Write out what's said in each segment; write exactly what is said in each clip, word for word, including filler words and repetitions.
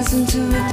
listen to it.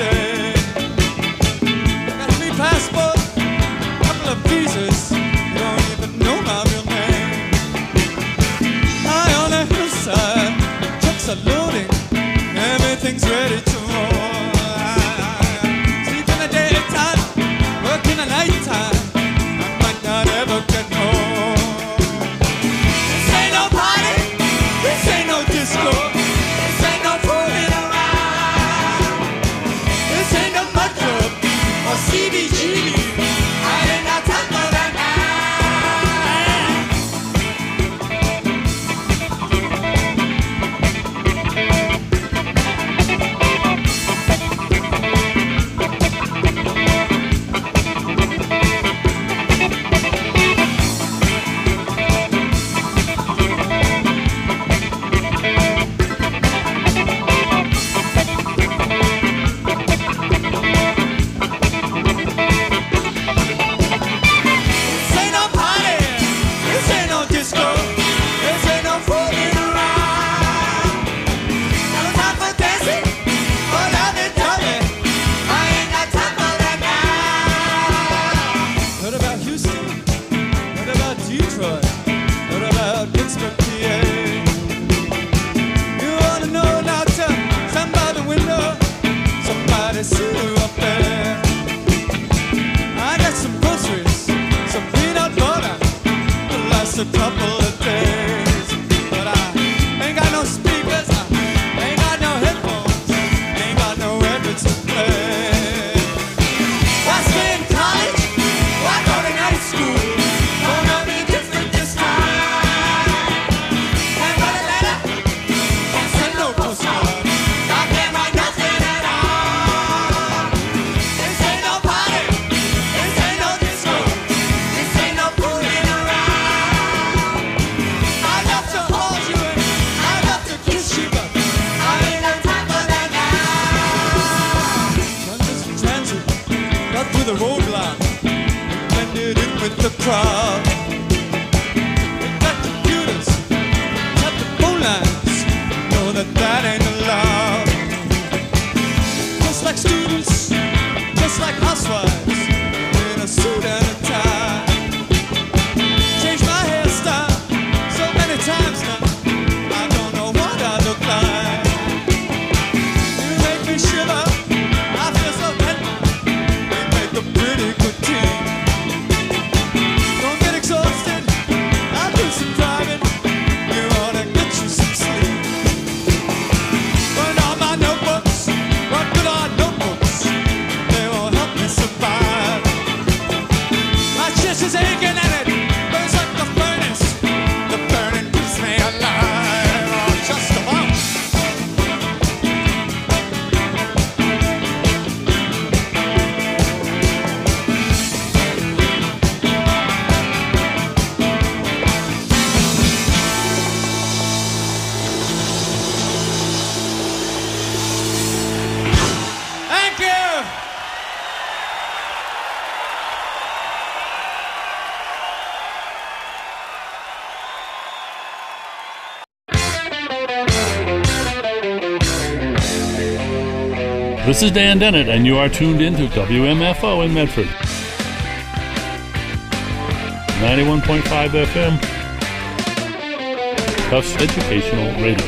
day. Got a free passport, couple of visas. You don't even know my real name. High on the hillside, trucks are loading, everything's ready to roll. Sleep in the daytime, work in the nighttime. I might not ever get home. This ain't no party, this ain't no disco, this ain't no fooling around. This ain't no mud club or C B G. I ain't got time for that a couple of days, but I ain't got no speakers, I ain't got no headphones, ain't got no records to play. Why stay in college? Why go to night school? Gonna be different this time. Can't write a letter, can't send no postcard, I can't write nothing at all. This ain't no party, this ain't no disco, this ain't no fooling around. Through the roadblock, blended in with the crowd. We got computers, got the phone lines, know that that ain't allowed. Just like students, just like housewives, in a suit and a tie. Changed my hairstyle so many times now, I don't know what I look like. You make me shiver, I feel so dead. A pretty good team. Don't get exhausted, I'll do some driving. You ought to get you some sleep. Burn all my notebooks, what good are notebooks? They won't help me survive. My chest is aching and it burns like the furnace. The burning keeps me alive. Oh, just about. This is Dan Dennett, and you are tuned in to W M F O in Medford. ninety-one point five F M, Tufts Educational Radio.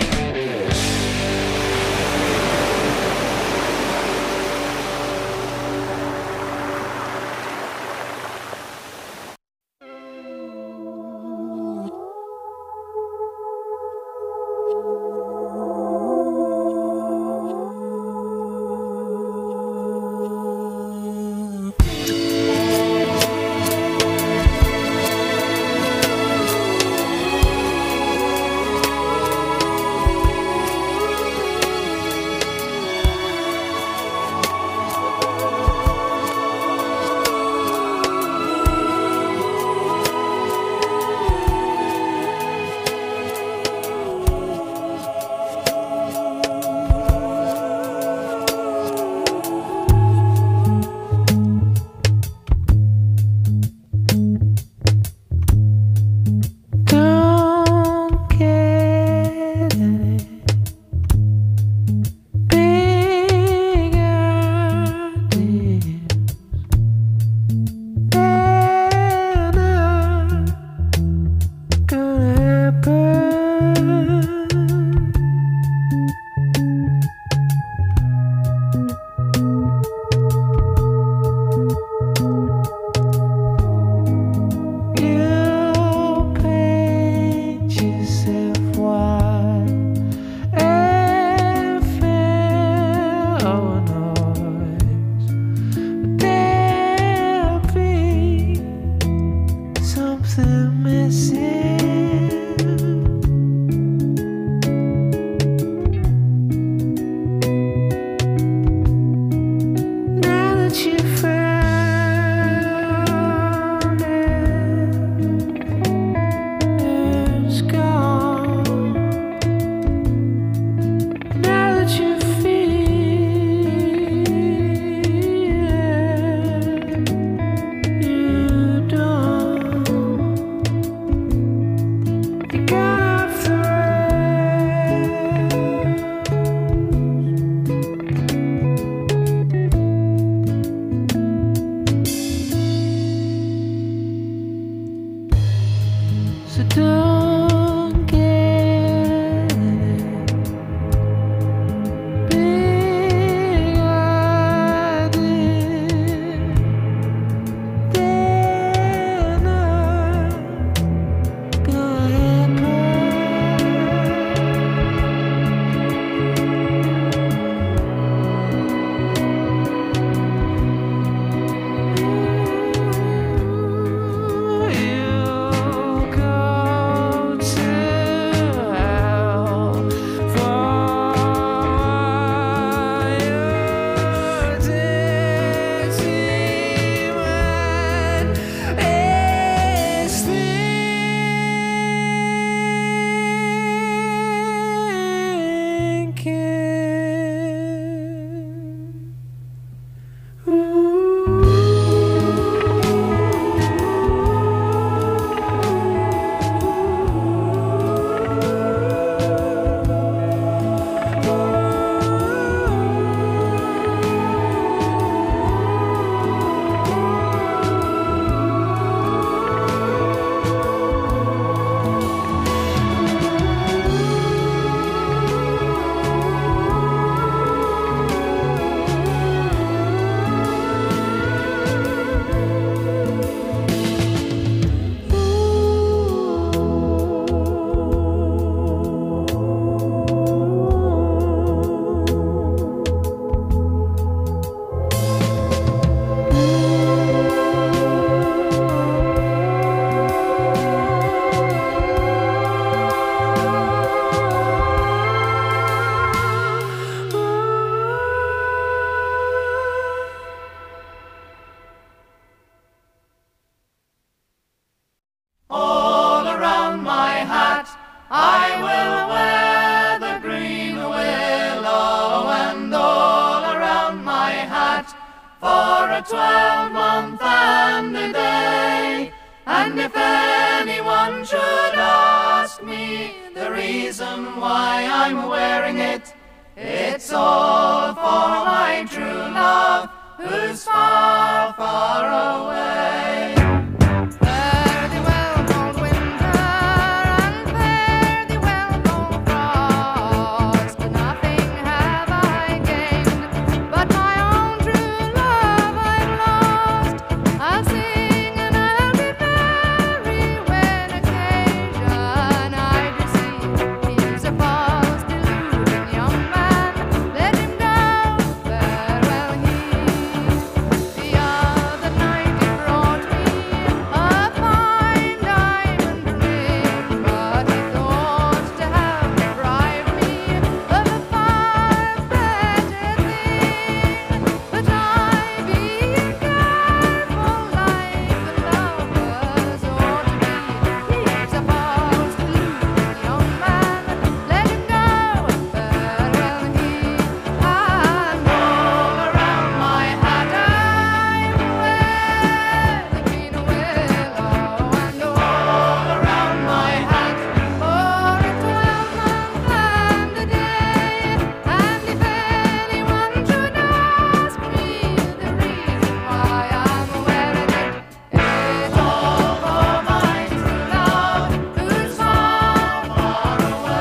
for a twelve-month and a day. And if anyone should ask me the reason why I'm wearing it, it's all for my true love, who's far, far away. Fare thee well, cold winter, and fare thee well, cold frost. Nothing have I gained, but my own true love I've lost. I'll sing and I'll be merry when occasion I do see. He's a false, deluding young man, let him go, farewell he. The other night he brought me a fine diamond ring, but he thought to have deprived me of a far better thing. But I, being careful like the lovers ought to be, he's a false, deluding young man, let him go, farewell he. And all around my hat I wear the green willow, and all around my hat for a twelve-month and a day. And if anyone should ask me the reason why I'm wearing it, it's all for my true love, who's far, far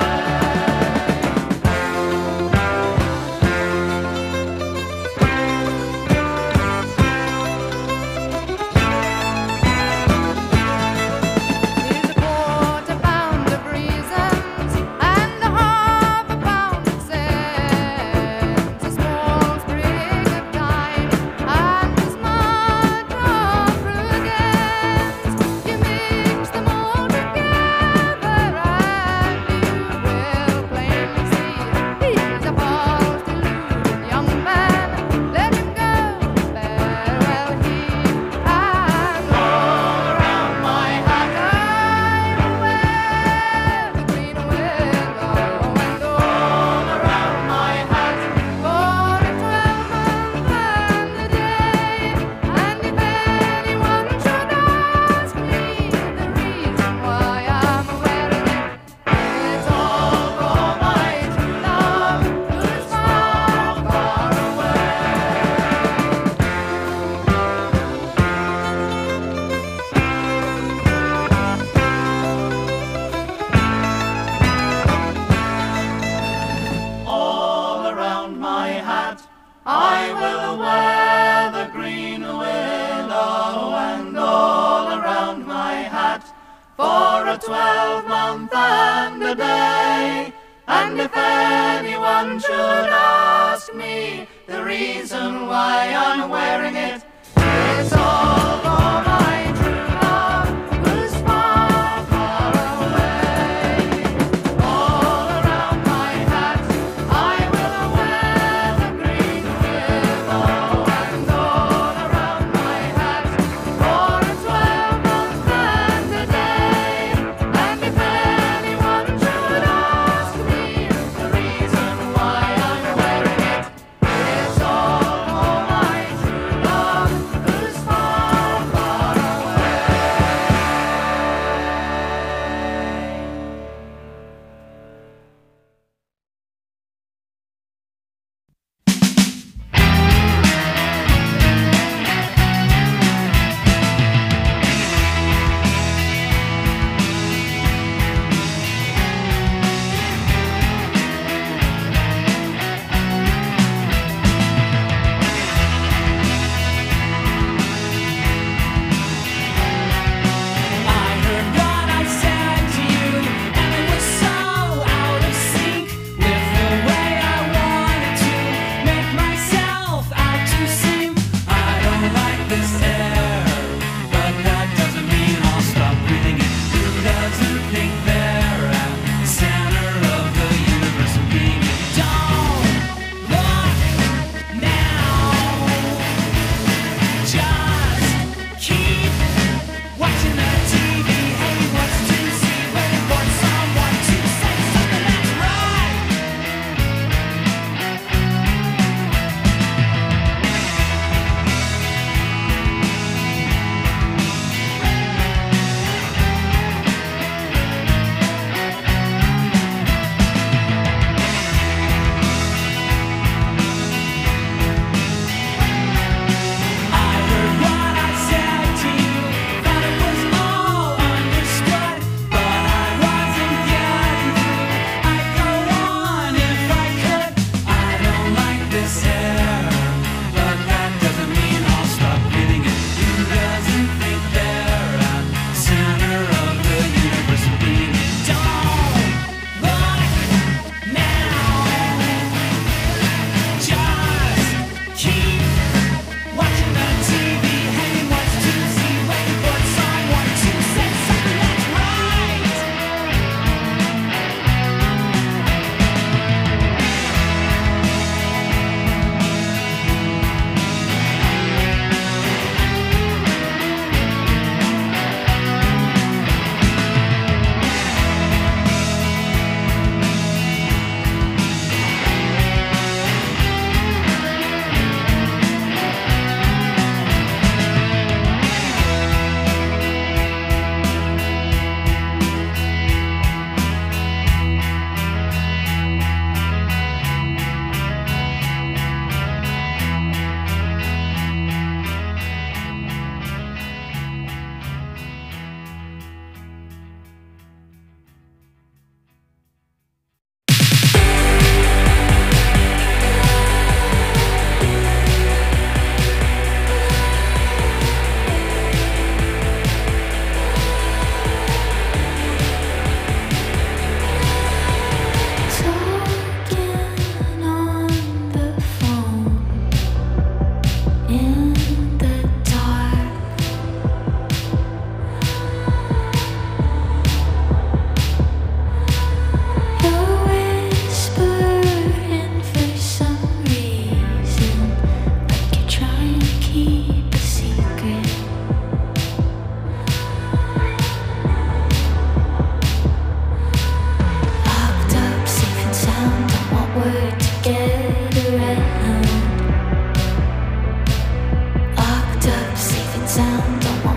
Here's a quarter pound of reasons and a half a pound of sense, a small sprig of thyme and a smudge of prudence. You mix them all together and you will plainly see he's a false, deluding young man. Let him go, farewell he. And all around my hat I wear the green willow, and all around my hat for a twelve-month and a day. And if anyone should ask me the reason why I'm wearing it, it's all for my true love, who's far, far away. All around my hat I will wear the green willow, and all around my hat for a twelve-month and a day. And if anyone should ask me the reason why I'm wearing it, it's all for my true love, who's far, far away. All around my hat I will wear the green willow, and all around my hat for a twelve-month and a day. And if anyone should ask me the reason why I'm wearing it, it's all for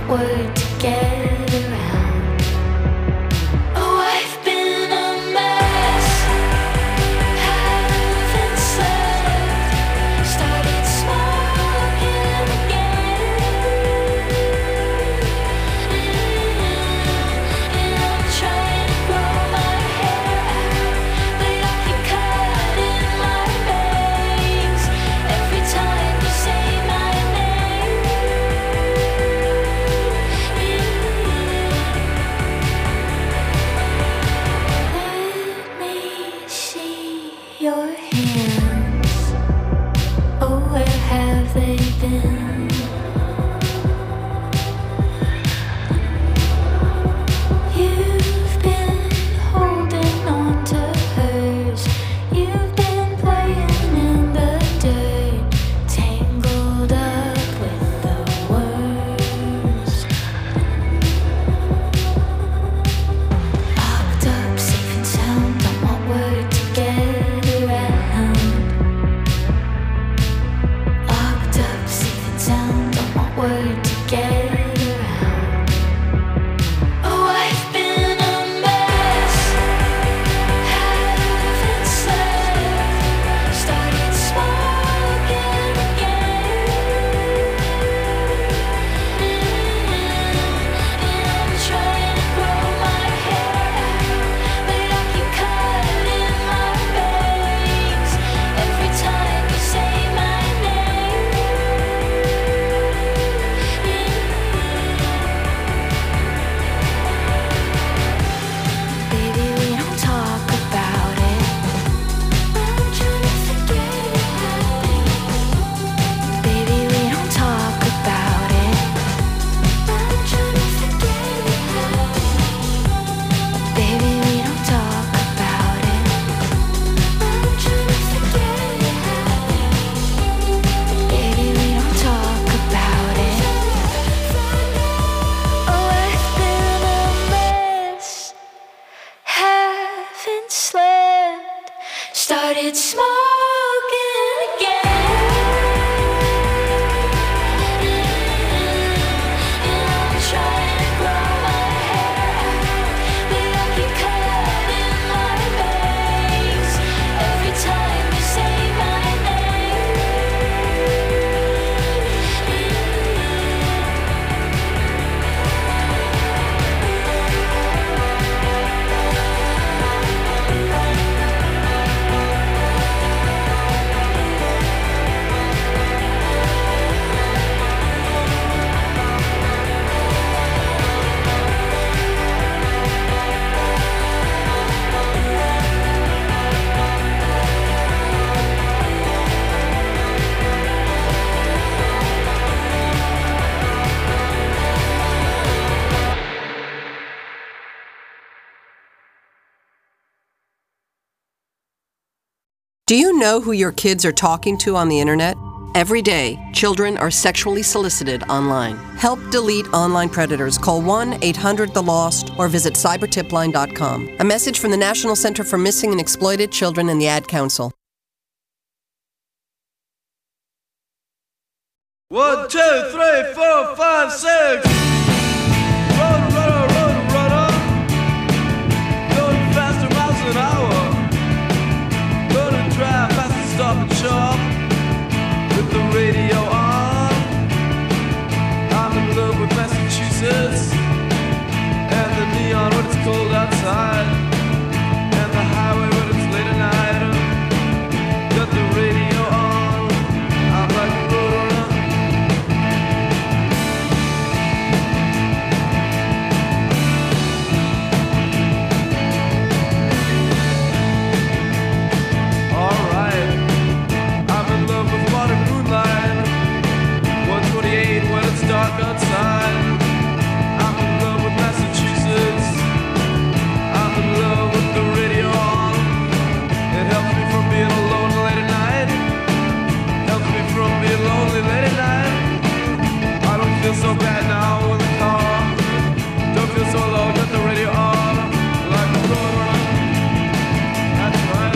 word to get around. Oh, I've been a mess, haven't slept, started smoking again, and I'm trying to grow my hair out, but I keep cutting my bangs every time you say my name. Let me see your hands. Oh, where have they been? You've been holding on to hers. You've been playing in the dirt, tangled up with the worst. Locked up, safe and sound, don't want word to get around. Locked up, safe and sound, don't want word to get around. Oh, I've been a mess, haven't slept, started smoking again, and I'm trying to grow my hair out, but I keep cutting my bangs every time you say my name. Baby, we don't talk about it. I'm trying to forget it happened. Baby, we don't talk about it. I'm trying to forget it happened. Baby, we don't talk about it. I'm trying to forget it happened. Baby, we don't talk about it. Oh, I've been a mess, haven't slept, started smoking again, and I'm trying to grow my hair out, but I keep cutting my bangs every time you say my name. Do you know who your kids are talking to on the internet? Every day, children are sexually solicited online. Help delete online predators. Call one eight hundred the lost or visit cyber tip line dot com. A message from the National Center for Missing and Exploited Children and the Ad Council. One, two, three, four, five, six. Run, run, run, run, run. Going faster miles an hour. Gonna drive fast and stop and shop with the radio on. I'm in love with Massachusetts and the neon when it's cold outside, and the highway when it's late at night. Got the radio on. I'm like a roadrunner. Dark outside. I'm in love with Massachusetts. I'm in love with the radio on. It helps me from being alone late at night. Helps me from being lonely late at night. I don't feel so bad now in the car. Don't feel so alone with the radio on. Like a roadrunner. That's right.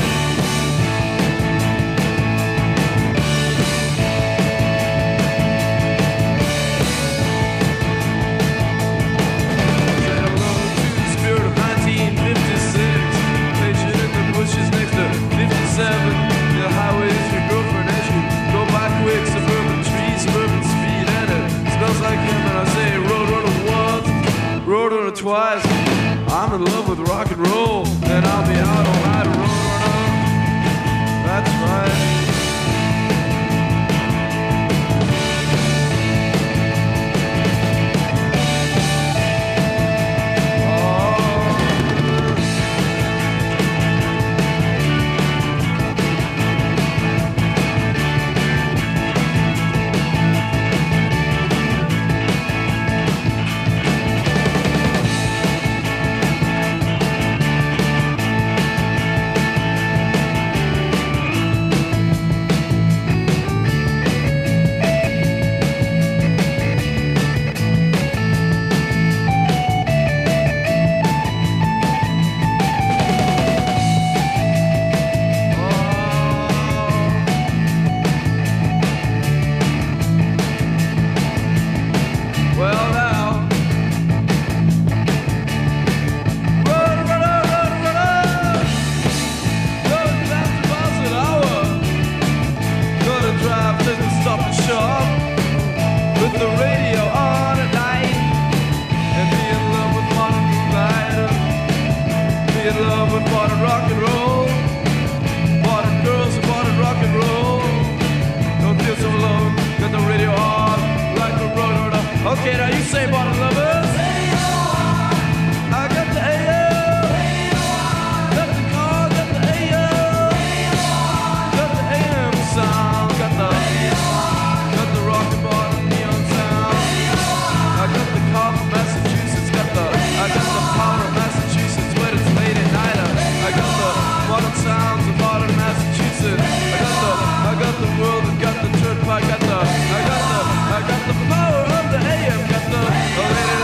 twice. I'm in love with rock and roll, and I'll be out all night rolling. That's right. Okay, now you say bottom lovers. I got the A M. Got the car, got the A M. Got the A M sound. Got the got the rock and bottom neon sound. I got the car from Massachusetts. Got the I got the power of Massachusetts when it's late at night. I got the modern sounds of modern Massachusetts. I got the I got the world and got the turnpike. Got the I got the I got the power of the A M. Got the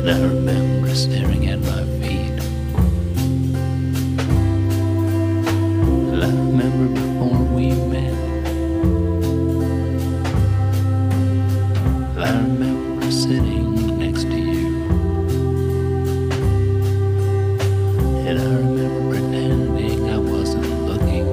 And I remember staring at my feet. And I remember before we met. And I remember sitting next to you. And I remember pretending I wasn't looking.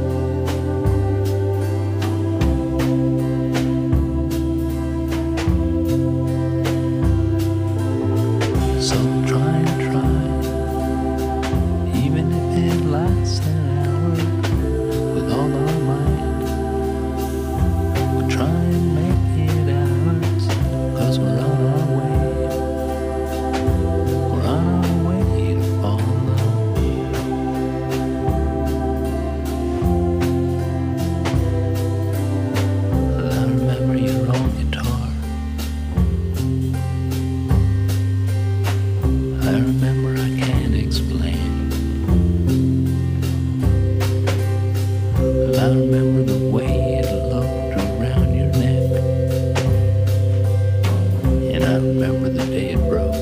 So try and try, even if it lasts an hour, with all our might. We'll try and make it ours, 'cause we're on our way. We're on our way to fall in love. Well, I remember your old guitar. I remember I can't explain. I remember the way it looked around your neck. And I remember the day it broke.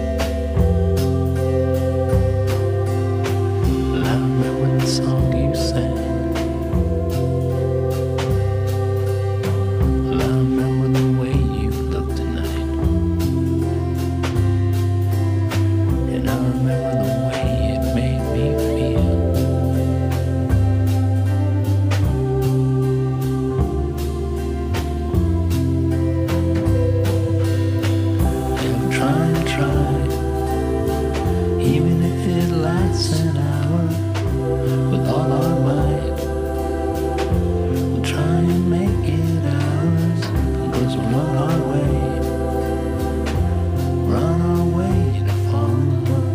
I remember the song you sang. I remember the way you looked tonight. And I remember the way it made me feel. Yeah, try and try, even if it lasts an hour, with all our might. We'll try and make it ours, 'cause we're on our way. We're on our way to fall in love.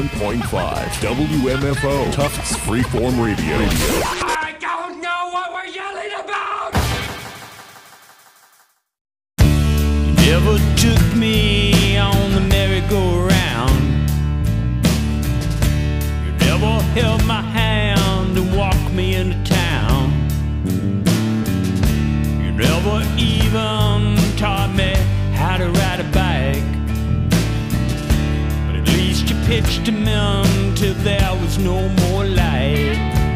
one point five W M F O, Tufts Freeform Radio. I don't know what we're yelling about! You never took me on the merry-go-round. You never held my hand and walked me into town. You never even taught me how to ride a bike. But at least you pitched him in till there was no more light.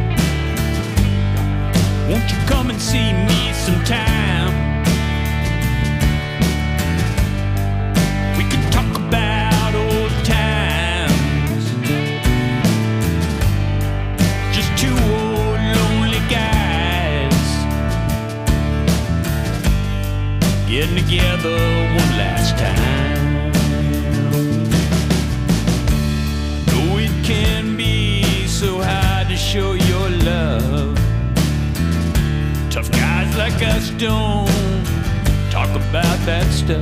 Won't you come and see me sometime? We can talk about old times. Just two old lonely guys getting together one last time. Know it can be so hard to show your love. Tough guys like us don't talk about that stuff.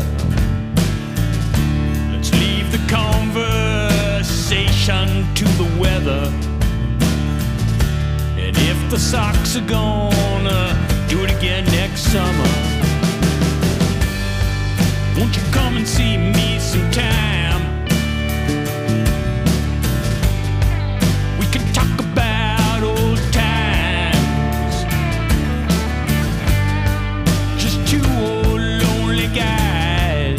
Let's leave the conversation to the weather. And if the Sox are gonna do it again next summer, won't you come and see me sometime? We can talk about old times. Just two old lonely guys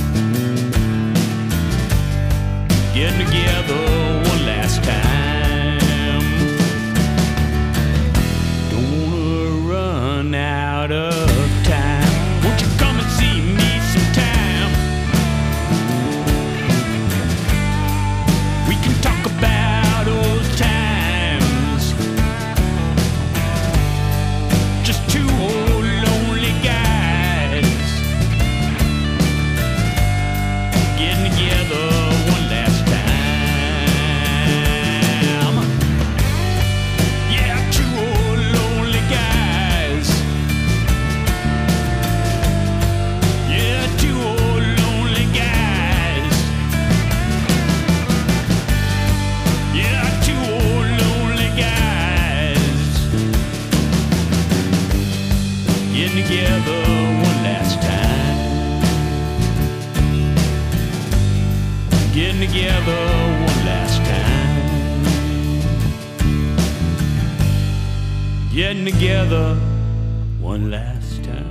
getting together one last time. Don't wanna run out of time. Won't you come and see me sometime? We can talk about old times. Just two old lonely guys getting together one last time. Yeah, two old lonely guys. Yeah, two old lonely guys. Yeah, two old lonely guys getting together one last time. Getting together one last time. Getting together one last time.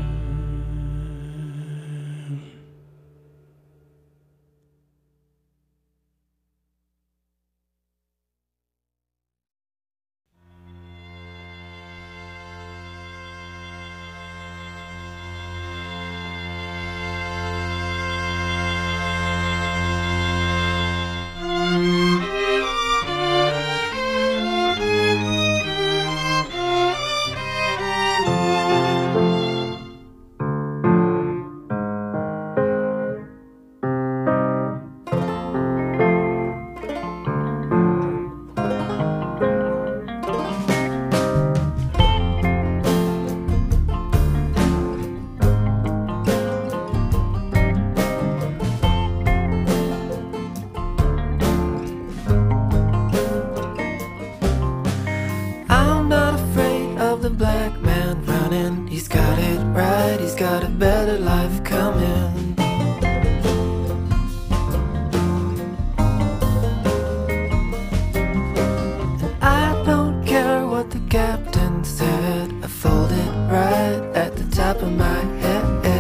I'm not afraid of the black man running. He's got it right, he's got a better life coming. And I don't care what the captain said, I fold it right at the top of my head.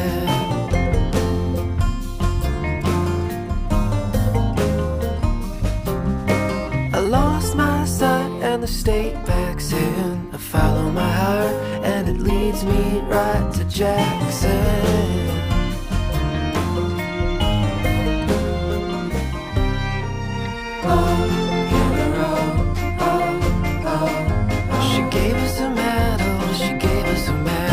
I lost my sight and the state backs in. I follow my heart and it leads me right to Jackson. Oh, get her out, oh, oh. She gave us a medal, she gave us a medal.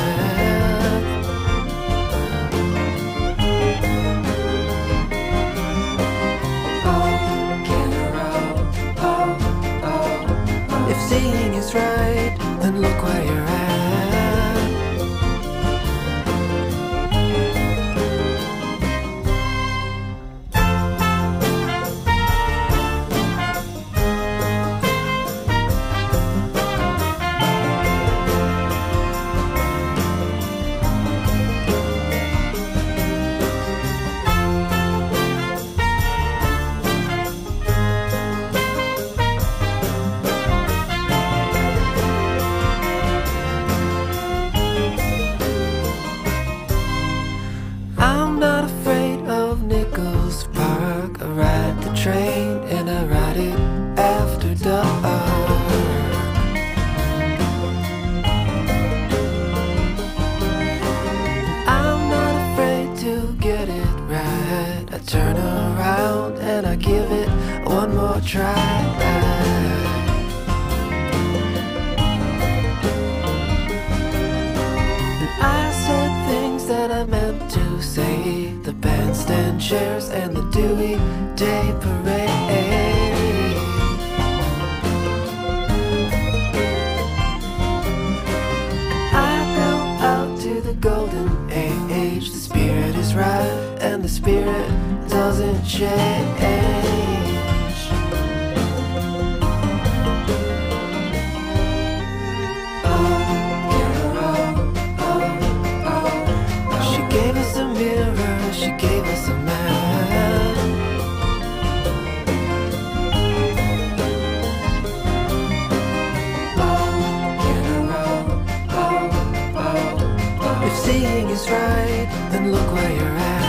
Oh, get her out, oh, oh. If seeing is right, then look where you're at. to say the bandstand chairs and the Dewey Day Parade. I go out to the golden age. The spirit is right and the spirit doesn't change. She gave us a man. If seeing is right, then look where you're at.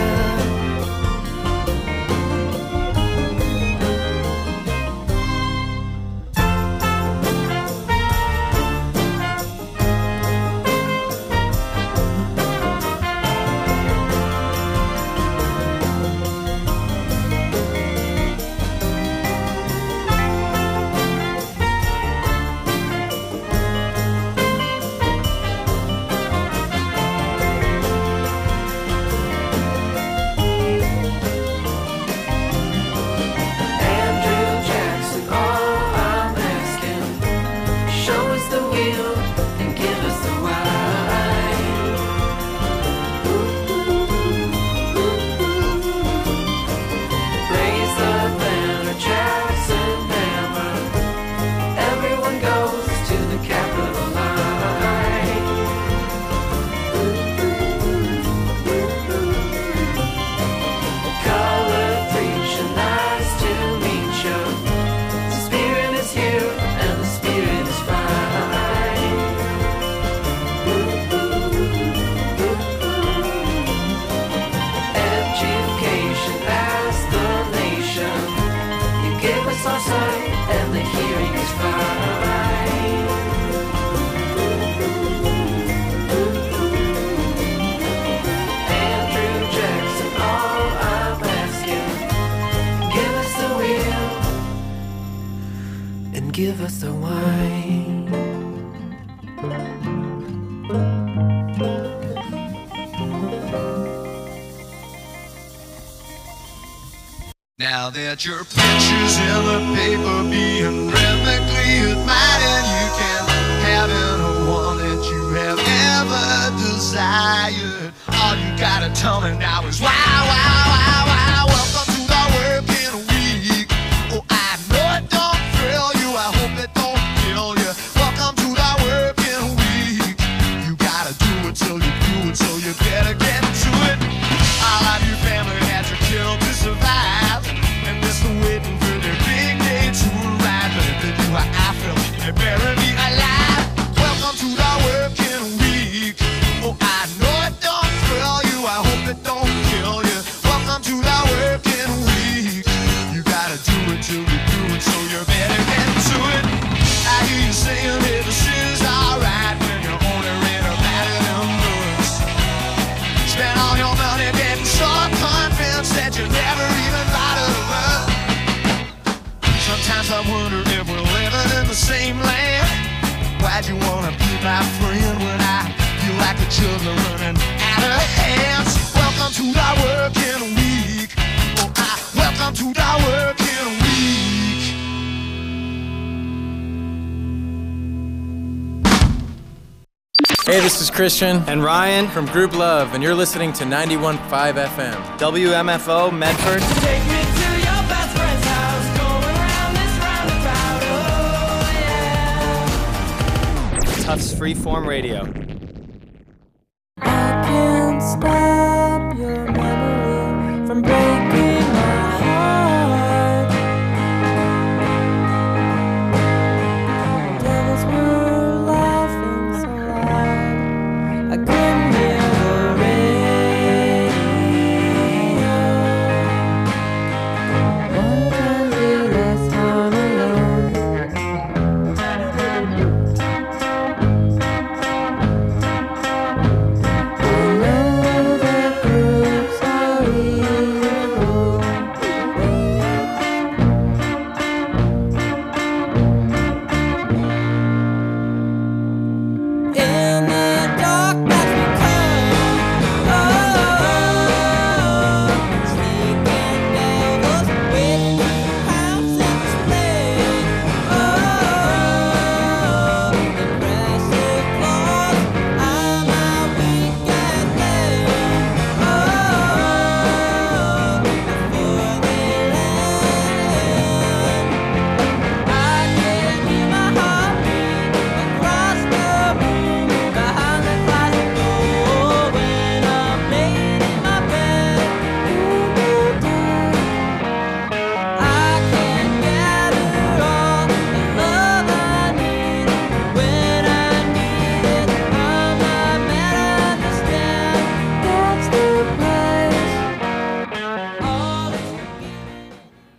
Give us the wine. Now that your picture's in the paper being rhythmically admired, you can have any one that you have ever desired. All you gotta tell me now is wow, wow, wow, wow. Welcome to the working week. Oh, I know it don't thrill you. I hope it don't kill you. Welcome to the working week. You gotta do it till you do it, so you better get to it. All of your family had to kill to survive, and they're still waiting for their big day to arrive. But if they do how I feel, they better be alive. Welcome to the working week. Oh, I know it don't thrill you. I hope it don't kill you. Welcome to the working week. You gotta do it till you do it, so you better get to it. I hear you saying that this is alright when you're only read about it in books. Spend all your money getting so convinced that you never even thought of love. Sometimes I wonder if we're living in the same land. Why'd you wanna be my friend when I feel like the children running out of hands? Welcome to the working week. Oh, I welcome to the working week. Hey, this is Christian and Ryan from Group Love, and you're listening to ninety-one point five F M. W M F O, Medford. Take me to your best friend's house, going round this roundabout, oh yeah. Tufts Freeform Radio. I can't stop your memory from breaking my heart. Devils were laughing so loud, I couldn't